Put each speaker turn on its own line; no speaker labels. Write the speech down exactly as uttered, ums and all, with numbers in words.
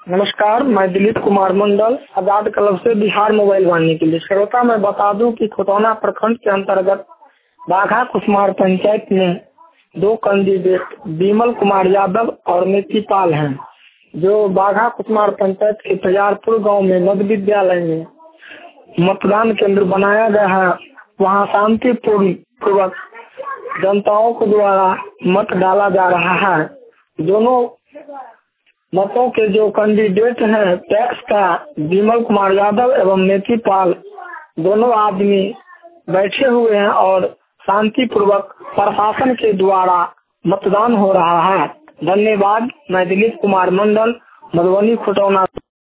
नमस्कार, मैं दिलीप कुमार मंडल आजाद क्लब से बिहार मोबाइल वाहिनी के लिए श्रोता मैं बता दूं कि खुटौना प्रखंड के अंतर्गत बाघा कुसमार पंचायत में दो कैंडिडेट विमल कुमार यादव और मिति पाल हैं, जो बाघा कुसमार पंचायत के तैयारपुर गांव में मध्य विद्यालय में मतदान केंद्र बनाया गया है। वहां शांतिपूर्ण पूर्वक जनताओं के द्वारा मत डाला जा रहा है। दोनों मतों के जो कैंडिडेट हैं टैक्स का विमल कुमार यादव एवं मिति पाल, दोनों आदमी बैठे हुए हैं और शांति पूर्वक प्रशासन के द्वारा मतदान हो रहा है। धन्यवाद। मैं दिलीप कुमार मंडल, मधुबनी खुटौना।